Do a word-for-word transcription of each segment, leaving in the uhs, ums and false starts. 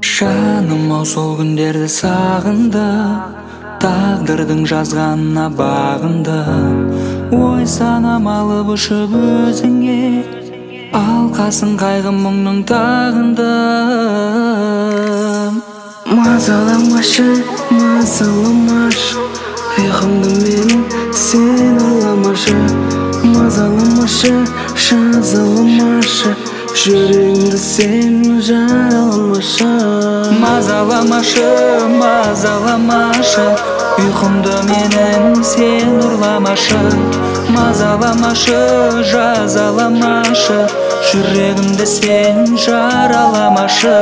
Жаным ау сол күндерді сағынды, тағдырдың жазғанына бағынды. Ой санам алып ұшып өзіңе, алқасын қайғы мұңның тағынды. Мазаламашы, мазаламашы, ұйқымды менің сен ұрламашы. Мазаламашы, жазаламашы, жүрегімді сен жараламашы. Мазаламашы, мазаламашы, ұйқымды менің сен ұрламашы. Мазаламашы, жазаламашы, жүрегімді сен жараламашы.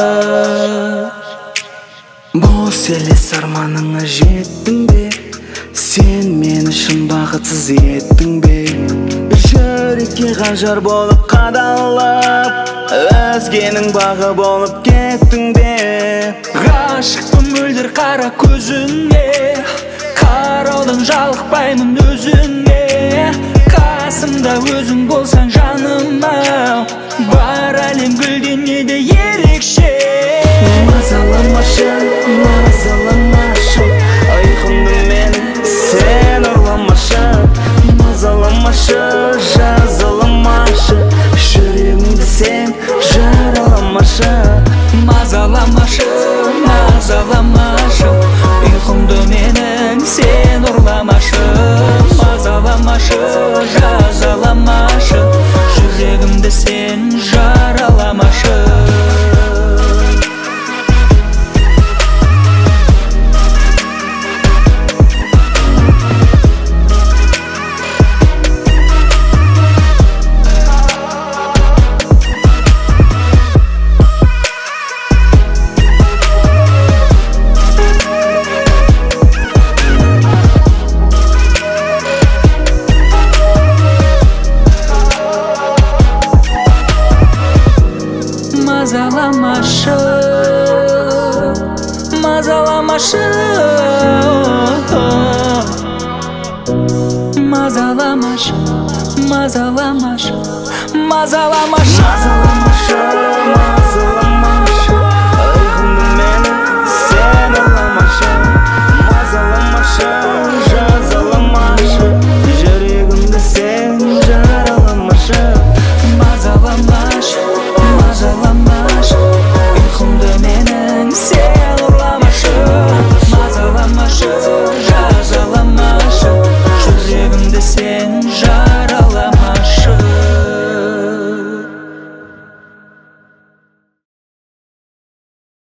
Бос елес арманыңа жеттің бе? Сен мені шын бақытсыз еттің бе? Жүрекке қанжар болып қадалып, өзгенің бағы болып кеттің бе? Ғашықпын мөлдір қара көзіңе, қараудан жалықпаймын өзіңе. Қасымда өзің болсаң жаным ау, бар әлем гүлден еді ерекше. Мазаламашы, мазаламашы, ұйқымды менің сен ұрламашы. Мазаламашы, жазаламашы, жүрегімді сен жараламашы. Мазаламашы, мазаламашы, ұйқымды менің сен ұрламашы. Мазаламашы, жазаламашы, жүрегімді сен жараламашы. Мазаламашы, мазаламашы, мазаламашы, мазаламашы, мазаламашы.